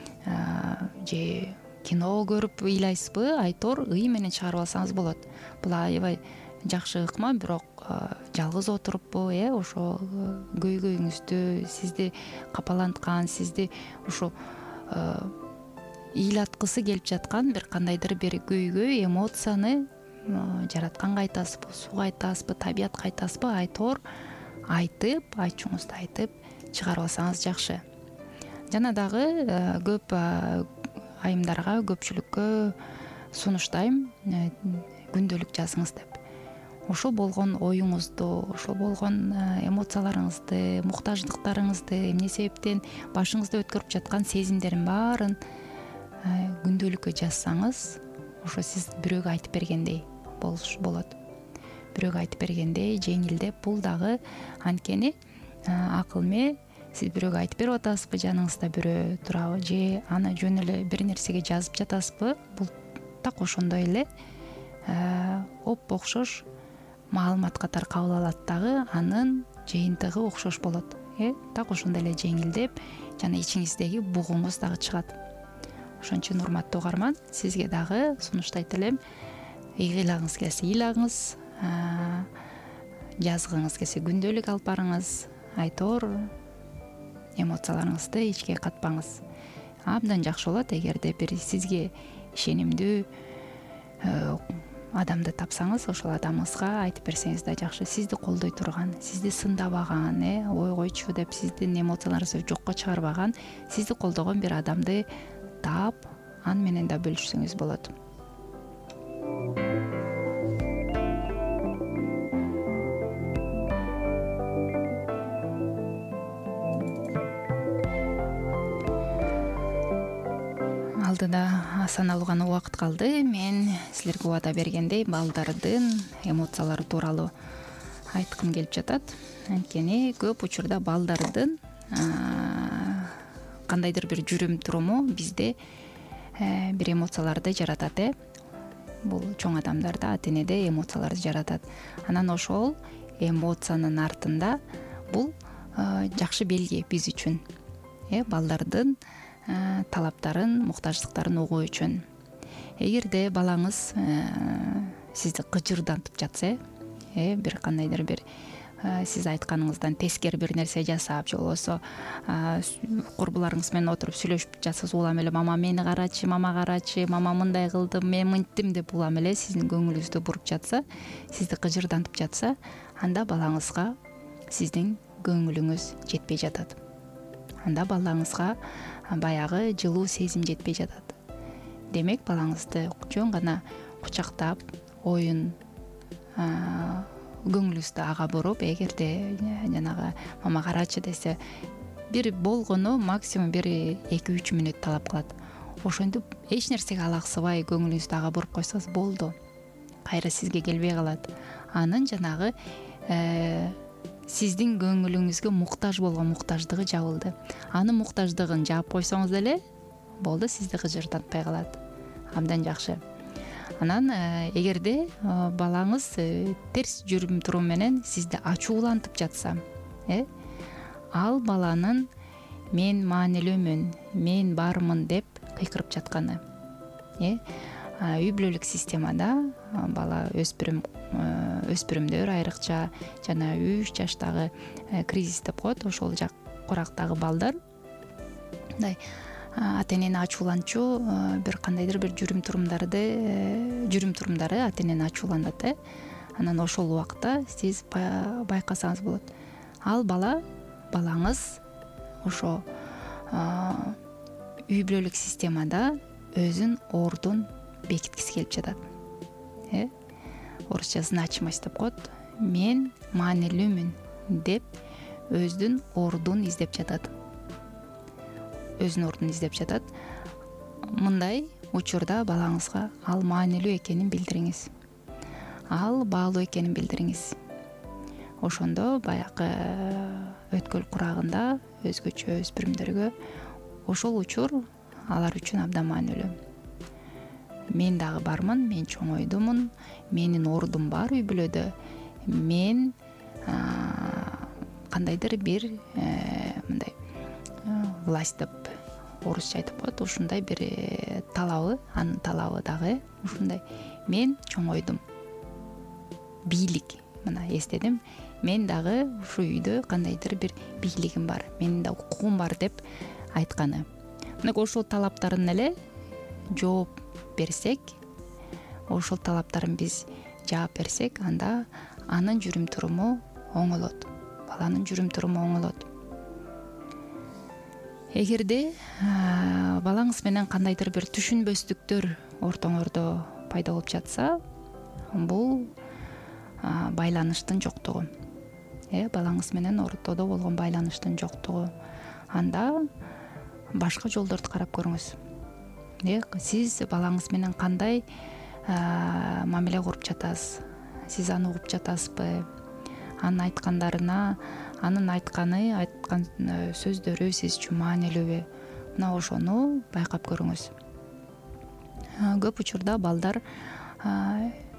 же кино көрүп ыйлайсызбы, айтор ый менен чыгарып алсаңыз болот. Бул аябай жакшы ыкма, бирок жалгыз отуруппу, ошо көйгөйүңүздү, сизди капаланткан, сизди ошо ыйлаткысы келип жаткан бир кандайдыр бир көйгөй, эмоцияны жаратканга айтасызбы, сууга айтасызбы, табиятка айтасызбы, айтор айтып, айчуңузду айтып чыгарып алсаңыз жакшы. Жана дагы көп айымдарга, көпчүлүккө сунуштайм, күндөлүк жазыңыз деп. Ошо болгон оюңузду, ошо болгон эмоцияларыңызды, муктаждыктарыңызды, эмне себептен башыңызда өткөрүп жаткан сезимдердин баарын күндөлүккө жазсаңыз, ошо сиз бирөөгө айтып бергендей болот. Бирөөгө айтып бергендей жеңилдеп, бул дагы анткени акылме, сиз бирөөгө айтып берип атасызбы, жаныңызда бирөө турабы, же аны жөн эле бир нерсеге жазып жатасызбы, бул так ошондой эле окшош маалымат катары кабыл алат дагы, анын жыйынтыгы окшош болот. Так ошондой эле жеңилдеп жана ичиңиздеги бугуңуз дагы чыгат. Ошон үчүн урматтуу угарман, сизге дагы сунуштайт элем, ыйлагыңыз келсе ыйлагыңыз, жазгыңыз келсе күндөлүк алып барыңыз, айтор эмоцияларыңызды ичке катпаңыз. Абдан жакшы болот эгерде бир сизге ишенимдүү адамды тапсаңыз, ошол адамыңызга айтып берсеңиз да жакшы. Сизди колдой турган, сизди сындабаган, ой койчу деп сиздин эмоцияларыңызды жокко чыгарбаган, сизди колдогон бир адамды таап, аны менен да бөлүшсөңүз болот. Алдыда саналуу гана убакыт калды. Мен силерге убада бергендей балдардын эмоциялары тууралуу айткым келип жатат. Анткени көп учурда балдардын кандайдыр бир жүрүм туруму бизде бир эмоцияларды жаратат. Бул чоң адамдарда, ата энеде эмоцияларды жаратат. Анан ошол эмоциянын артында бул жакшы белги биз үчүн. Балдардын талаптарын, муктаждыктарын угуу үчүн. Эгерде балаңыз сизди кыжырдантып жатса, бир кандайдыр бир сиз айтканыңыздан тескери бир нерсе жасап, же болбосо курбуларыңыз менен отуруп сүйлөшүп жатсаңыз, улам эле мама мени карачы, мама мындай кылдым, мен мынттым деп улам эле сиздин көңүлүңүздү буруп жатса, сизди кыжырдантып жатса, анда балаңызга сиздин көңүлүңүз жетпей жатат. Анда балаңызга баягы жылуу сезим жетпей жатат. Демек балаңызды жөн гана кучактап, оюн көңүлүңүздү ага буруп, эгерде жанагы мама карачы десе, бир болгону максимум бир 2-3 мүнөт талап кылат. Ошентип эч нерсеге алаксыбай көңүлүңүздү ага буруп койсоңуз болду. Кайра сизге келбей калат. Анын жанагы сиздин көңүлүңүзгө муктаж болгон муктаждыгы жабылды. Анын муктаждыгын жаап койсоңуз деле болду, сизди кыжырдантпай калат. Абдан жакшы. Анан эгерде балаңыз терс жүрүм турум менен сизди ачуулантып жатса, ал баланын мен маанилүүмүн, мен бармын деп кыйкырып жатканы. Үй бүлөлүк системада бала өспүрүмдөр айрыкча жана 3 жаштагы кризис деп коет, ошол жак курактагы балдар мындай ата энени ачууланчу бир кандайдыр бир жүрүм турумдары ата энени ачуулантат. Анан ошол убакта сиз байкасаңыз болот. Ал балаңыз ошо үй бүлөлүк системада өзүн ордун бекиткиси келип жатат. Орусча значимость деп коет. Мен маанилүүмүн деп өзүнүн ордун издеп жатат. Мындай учурда балаңызга ал маанилүү экенин билдириңиз. Ал баалуу экенин билдириңиз. Ошондо баягы өткөл курагында өзгөчө өспүрүмдөргө ошол учур алар үчүн абдан маанилүү. Мен дагы бармын, мен чоңойдумун, менин ордум бар үй бүлөдө. Мен кандайдыр бир мындай власть деп орусча айтып коет, ушундай бир талабы, анын талабы дагы ушундай. Мен чоңойдум. Бийлик, мына эстедим. Мен дагы ушу үйдө кандайдыр бир бийлигим бар, менин да укугум бар деп айтканы. Мына ошол талаптарын эле жооп берсек, ошол талаптарын биз жаап берсек, анда анын жүрүм туруму оңолот. Баланын жүрүм туруму оңолот. Эгерде балаңыз менен кандайдыр бир түшүнбөстүктөр ортоңордо пайда болуп жатса, бул байланыштын жоктугу. Балаңыз менен ортодо болгон байланыштын жоктугу. Анда башка жолдорду карап көрүңүз. Сиз балаңыз менен кандай мамиле куруп жатасыз? Сиз аны угуп жатасызбы? Анын айткан сөздөрү сиз үчүн маанилүүбү? Мына ошону байкап көрүңүз. Көп учурда балдар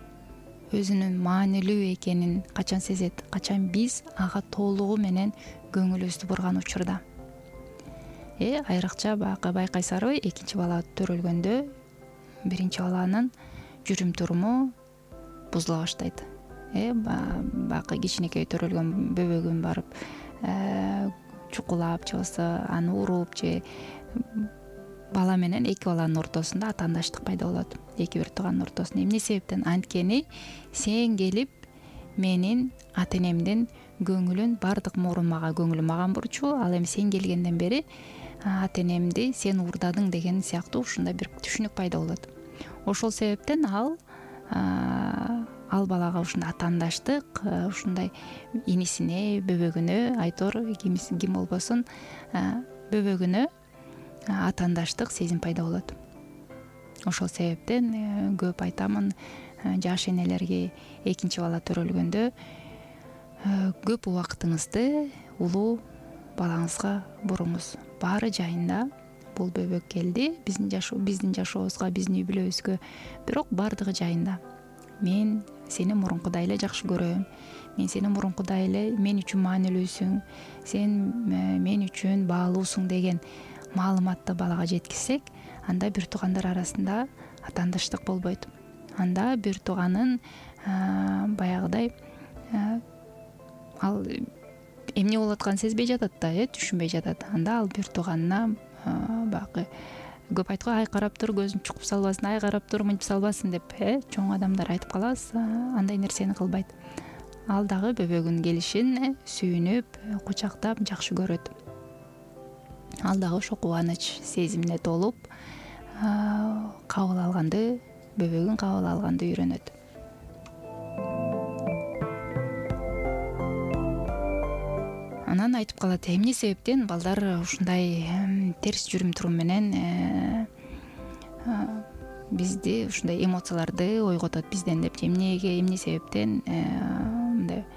өзүнүн маанилүү экенин качан сезет? Качан биз ага толугу менен көңүлүбүздү бурган учурда. Айрыкча байкайсарбы, экинчи бала төрөлгөндө биринчи баланын жүрүм туруму бузула баштайт. Бакы кичинекей төрөлгөн бөбөгүн барып чукулап же болбосо аны уруп же бала менен эки баланын ортосунда атаандаштык пайда болот. Эки бир туугандын ортосунда. Эмне себептен? Анткени сен келип менин ата энемдин көңүлүн, баардык мурун мага көңүлү мага бурчу, ал эми сен келгенден бери ата энемди сен уурдадың деген сыяктуу ушундай бир түшүнүк пайда болот. Ошол себептен ал балага ушундай атаандаштык, ушундай инисине, бөбөгүнө, айтор ким болбосун, бөбөгүнө атаандаштык сезим пайда болот. Ошол себептен көп айтамын жаш энелерге, экинчи бала төрөлгөндө көп убактыңызды улуу балаңызга буруңуз. Баары жайында. Бул бөбөк келди биздин жашообузга, биздин үй бүлөбүзгө, бирок баардыгы жайында. Мен сени мурункудай эле жакшы көрөм. Мен сени мурункудай эле мен үчүн маанилүүсүң. Сен мен үчүн баалуусуң деген маалыматты балага жеткизсек, анда бир туугандар арасында атаандаштык болбойт. Анда бир тууганын баягыдай ал эмне болуп атканын сезбей жатат да, түшүнбөй жатат. Анда ал бир тууганына бакы көп айткы, ай карап тур, көзүн чукуп салбасын, ай карап тур, мынтип салбасын деп чоң адамдар айтып калабыз. Андай нерсени кылбайт. Ал дагы бөбөгүнүн келишин сүйүнүп, кучактап жакшы көрөт. Ал дагы ошо кубаныч сезимине толуп, кабыл алганды, бөбөгүн кабыл алганды үйрөнөт. Анан айтып калат, эмне себептен балдар ушундай терс жүрүм турум менен бизди ушундай эмоцияларды ойготот бизден деп, эмне себептен мындай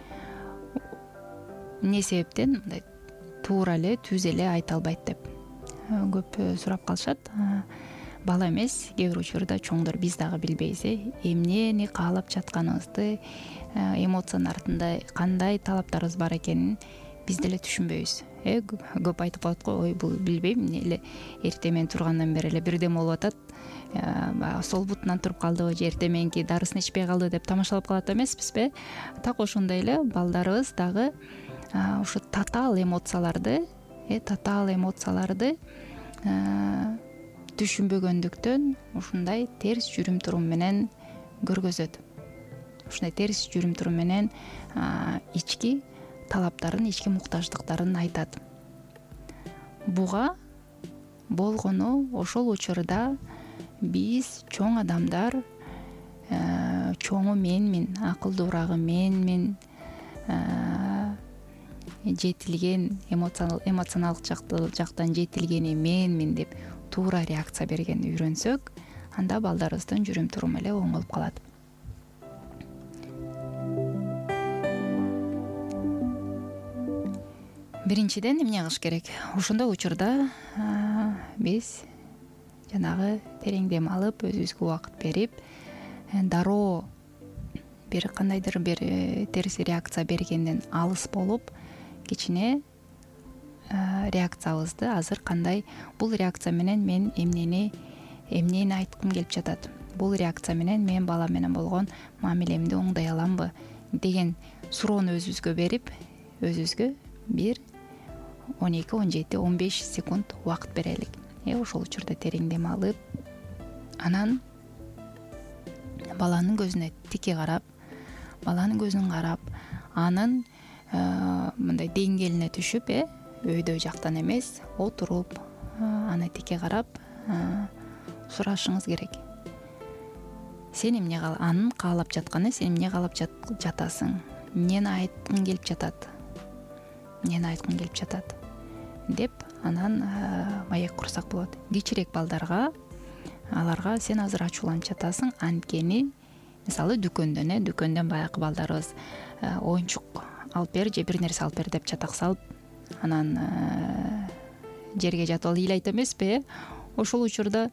туура эле, түз эле айта албайт деп көп сурап калышат. Бала эмес, кээ бир учурда чоңдор биз дагы билбейбиз, эмнени каалап жатканыбызды, эмоциянын артында кандай талаптарыбыз бар экенин биз деле түшүнбөйбүз. Көп айтып калат го, ой бул билбейм, эмне эле эртең менен тургандан бери эле бирдеме болуп атат, сол бутунан туруп калдыбы же эртең мененки дарысын ичпей калды деп тамашалап калат эмеспизби? Так ошондой эле балдарыбыз дагы ушу татаал эмоцияларды түшүнбөгөндүктөн ушундай терс жүрүм турум менен көргөзөт. Ушундай терс жүрүм турум менен ички талаптарын, ички муктаждыктарын айтат. Буга болгону ошол учурда биз чоң адамдар, чоңу менмин, акылдуурагы менмин, жетилген, эмоционалдык жактан жетилгени менмин деп туура реакция бергенди үйрөнсөк, анда балдарыбыздын жүрүм туруму эле оңолуп калат. Биринчиден эмне кылыш керек? Ошондой учурда биз жанагы терең дем алып, өзүбүзгө убакыт берип, дароо бир кандайдыр бир терс реакция бергенден алыс болуп, кичине реакциябызды азыр кандай, бул реакция менен мен эмнени айткым келип жатат, бул реакция менен мен бала менен болгон мамилемди оңдой аламбы деген суроону өзүбүзгө берип, өзүбүзгө бир 12-17-15 секунд убакыт берелик. Ошол учурда терең дем алып, анан баланын көзүнө тики карап, анын мындай деңгээлине түшүп, өйдө жактан эмес, отуруп, аны тики карап сурашыңыз керек. Сен эмне анын каалап жатканы, сен эмне каалап жатасың? Эмнени айткың келип жатат? Деп анан маек курсак болот. Кичирээк балдарга, аларга сен азыр ачууланып жатасың, анткени мисалы дүкөндөн баягы балдарыбыз оюнчук алып бер же бир нерсе алып бер деп чатак салып, анан жерге жатып алып ыйлайт эмеспи? Ошол учурда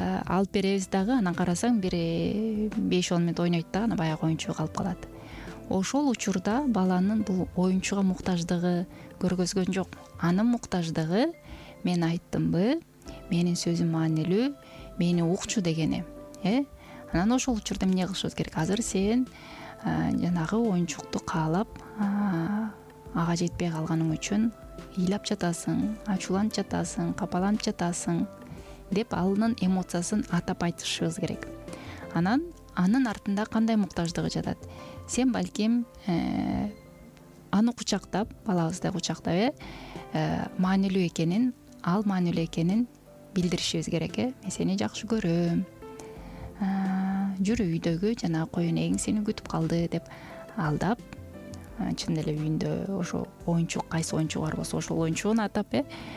алып беребиз дагы, анан карасаң бир 5-10 мүнөт ойнойт да, анан баягы оюнчугу калып калат. ошол учурда баланын бул оюнчуга муктаждыгы көргөзгөн жок. Анын муктаждыгы мен айттымбы, менин сөзүм маанилүү, мени укчу дегени. Анан ошол учурда эмне кылышыбыз керек? Азыр сен жанагы оюнчукту каалап, ага жетпей калганың үчүн ыйлап жатасың, ачууланып жатасың, капаланып жатасың деп анын эмоциясын атап айтышыбыз керек. Анан анын артында кандай муктаждыгы жатат? Сен балким аны кучактап, балабызды кучактап, маанилүү экенин, ал маанилүү экенин билдиришибиз керек. Мен сени жакшы көрөм. Жүр үйдөгү жанагы коюн эгиң сени күтүп калды деп алдап, чын эле үйүндө ошо оюнчук, кайсы оюнчук бар болсо ошол оюнчугун атап,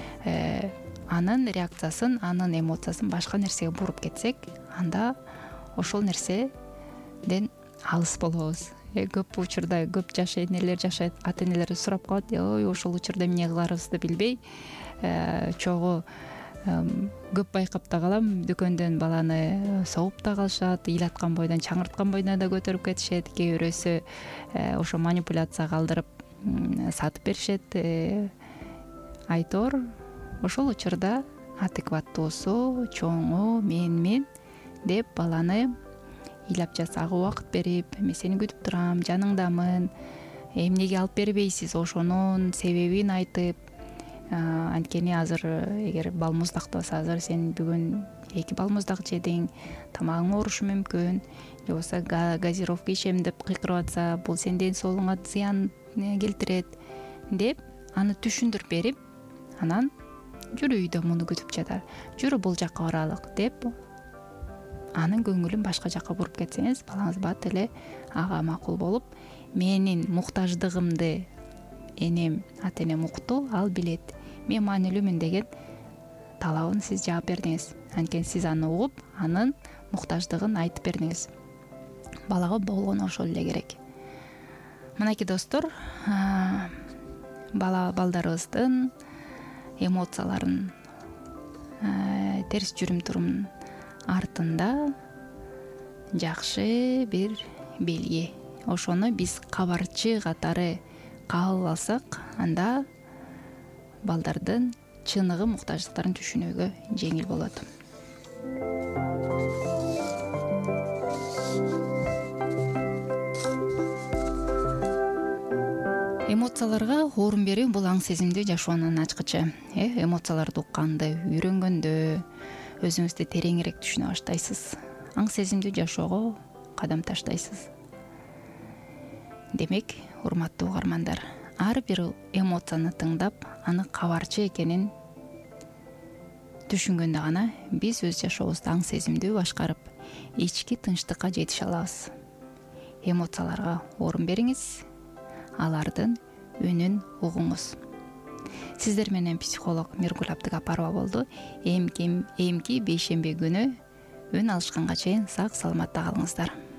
анын реакциясын, анын эмоциясын башка нерсеге буруп кетсек, анда ошол нерседен алыс болобуз. Көп учурда көп жаш энелер жашайт, ата энелер сурап калат, ой ошол учурда эмне кыларыбызды билбей, чогуу көп байкап да калам, дүкөндөн баланы согуп да калышат, ыйлаткан бойдон, чаңырткан бойдон да көтөрүп кетишет, кээ бирөөсү ошо манипуляция калдырып сатып беришет. Айтор ошол учурда адекваттуусу, чоңу, мен деп баланы ыйлап жатсагы убакыт берип, мен сени күтүп турам, жаныңдамын, эмнеге алып бербейсиз, ошонун себебин айтып, анткени азыр эгер балмуздакты болсо, азыр сен бүгүн 2 балмуздак жедиң, тамагың оорушу мүмкүн, же болбосо газировка ичем деп кыйкырып атса, бул сенин ден соолугуңа зыян келтирет деп аны түшүндүрүп берип, анан жүрү үйдө муну күтүп жатар, жүрү бул жакка баралык деп анын көңүлүн башка жакка буруп кетсеңиз, балаңыз бат эле ага макул болуп, менин муктаждыгымды энем, ата энем укту, ал билет, мен маанилүүмүн деген талабын сиз жаап бердиңиз. Анткени сиз аны угуп, анын муктаждыгын айтып бердиңиз. Балага болгону ошол эле керек. Мынакей достор, балдарыбыздын эмоцияларын, терс жүрүм турумун артында жакшы бир белги. Ошону биз кабарчы катары кабыл алсак, анда балдардын чыныгы муктаждыктарын түшүнүүгө жеңил болот. Эмоцияларга орун берүү бул аң сезимдүү жашоонун ачкычы. Эмоцияларды укканды, үйрөнгөндө өзүңүздү тереңирээк түшүнө баштайсыз. Аң сезимдүү жашоого кадам таштайсыз. Демек, урматтуу угармандар, ар бир эмоцияны тыңдап, аны кабарчы экенин түшүнгөндө гана биз өз жашообузду аң сезимдүү башкарып, ички тынчтыкка жетише алабыз. Эмоцияларга орун бериңиз, алардын үнүн угуңуз. Сиздер менен психолог Миргуль Абдыгапарова болду. Эмки бейшемби күнү үн алышканга чейин сак саламатта калыңыздар.